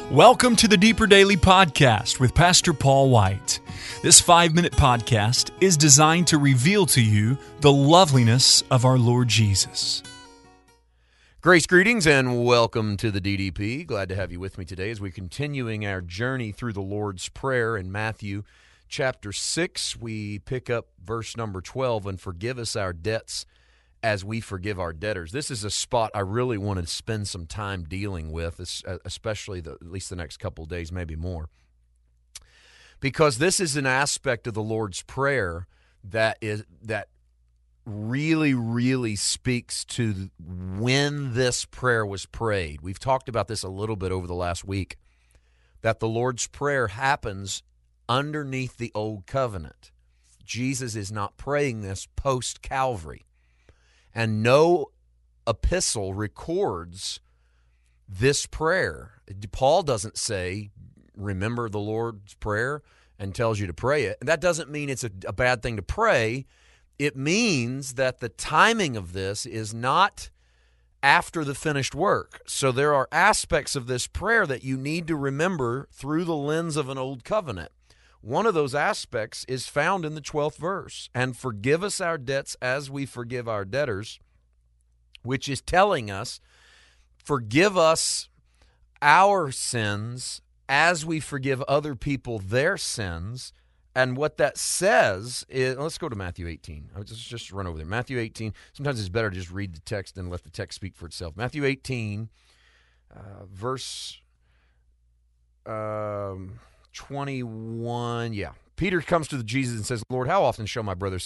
Welcome to the Deeper Daily Podcast with Pastor Paul White. This 5-minute podcast is designed to reveal to you the loveliness of our Lord Jesus. Grace, greetings, and welcome to the DDP. Glad to have you with me today as we're continuing our journey through the Lord's Prayer in Matthew chapter 6. We pick up verse number 12, and forgive us our debts as we forgive our debtors. This is a spot I really want to spend some time dealing with, especially at least the next couple of days, maybe more. Because this is an aspect of the Lord's Prayer that really speaks to when this prayer was prayed. We've talked about this a little bit over the last week, that the Lord's Prayer happens underneath the Old Covenant. Jesus is not praying this post-Calvary. And no epistle records this prayer. Paul doesn't say, remember the Lord's Prayer, and tells you to pray it. And that doesn't mean it's a bad thing to pray. It means that the timing of this is not after the finished work. So there are aspects of this prayer that you need to remember through the lens of an old covenant. One of those aspects is found in the 12th verse. And forgive us our debts as we forgive our debtors, which is telling us, forgive us our sins as we forgive other people their sins. And what that says is, let's go to Matthew 18. I'll just run over there. Matthew 18. Sometimes it's better to just read the text and let the text speak for itself. Matthew 18, verse 21, Peter comes to Jesus and says, Lord, how often shall my brother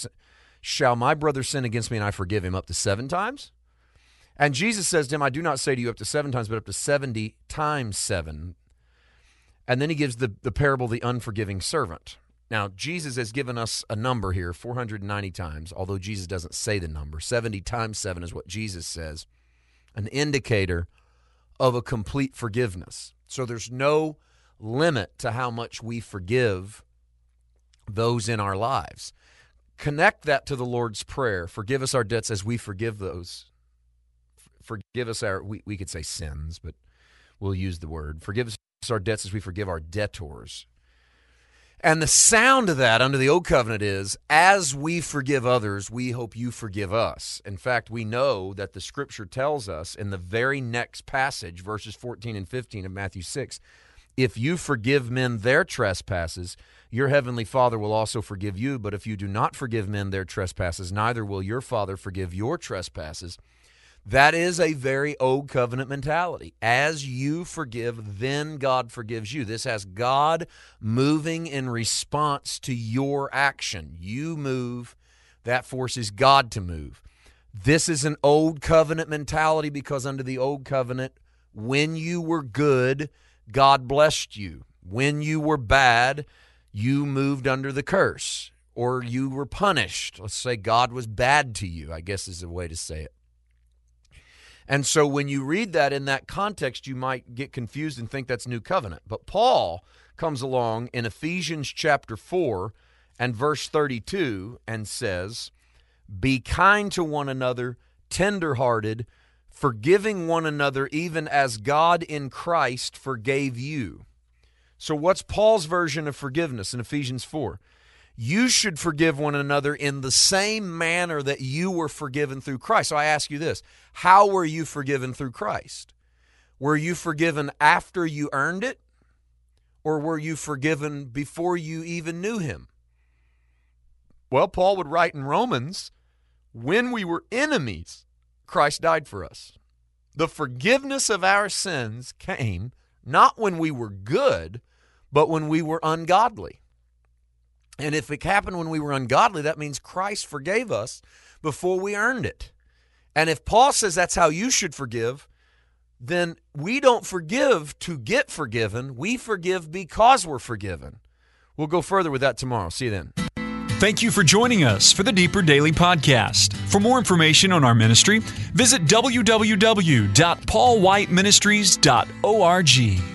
sin against me and I forgive him? Up to 7 times? And Jesus says to him, I do not say to you up to 7 times, but up to 70 times 7. And then he gives the parable of the unforgiving servant. Now, Jesus has given us a number here, 490 times, although Jesus doesn't say the number. 70 times 7 is what Jesus says, an indicator of a complete forgiveness. So there's no limit to how much we forgive those in our lives. Connect that to the Lord's Prayer. Forgive us our debts as we forgive those. Forgive us our, we could say sins, but we'll use the word. Forgive us our debts as we forgive our debtors. And the sound of that under the Old Covenant is, as we forgive others, we hope you forgive us. In fact, we know that the Scripture tells us in the very next passage, verses 14 and 15 of Matthew 6, if you forgive men their trespasses, your heavenly Father will also forgive you. But if you do not forgive men their trespasses, neither will your Father forgive your trespasses. That is a very old covenant mentality. As you forgive, then God forgives you. This has God moving in response to your action. You move, that forces God to move. This is an old covenant mentality because under the old covenant, when you were good, God blessed you. When you were bad, you moved under the curse, or you were punished. Let's say God was bad to you, I guess is a way to say it. And so when you read that in that context, you might get confused and think that's New Covenant. But Paul comes along in Ephesians chapter 4 and verse 32 and says, be kind to one another, tenderhearted, forgiving one another even as God in Christ forgave you. So what's Paul's version of forgiveness in Ephesians 4? You should forgive one another in the same manner that you were forgiven through Christ. So I ask you this, how were you forgiven through Christ? Were you forgiven after you earned it? Or were you forgiven before you even knew him? Well, Paul would write in Romans, when we were enemies, Christ died for us. The forgiveness of our sins came not when we were good, but when we were ungodly. And if it happened when we were ungodly, that means Christ forgave us before we earned it. And if Paul says that's how you should forgive, then we don't forgive to get forgiven. We forgive because we're forgiven. We'll go further with that tomorrow. See you then. Thank you for joining us for the Deeper Daily Podcast. For more information on our ministry, visit www.paulwhiteministries.org.